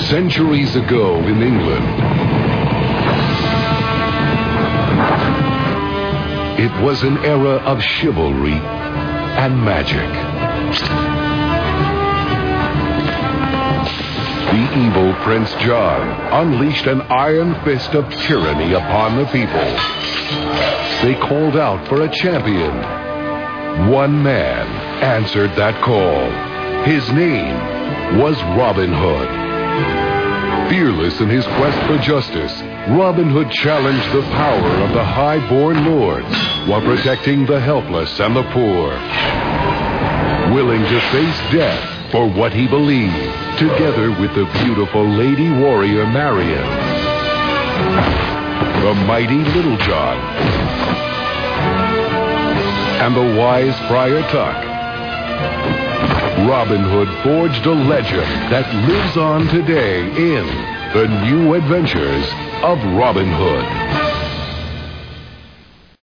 Centuries ago in England, it was an era of chivalry and magic. The evil Prince John unleashed an iron fist of tyranny upon the people. They called out for a champion. One man answered that call. His name was Robin Hood. Fearless in his quest for justice, Robin Hood challenged the power of the high-born lords while protecting the helpless and the poor. Willing to face death for what he believed, together with the beautiful lady warrior Marian, the mighty Little John, and the wise Friar Tuck, Robin Hood forged a legend that lives on today in The New Adventures of Robin Hood.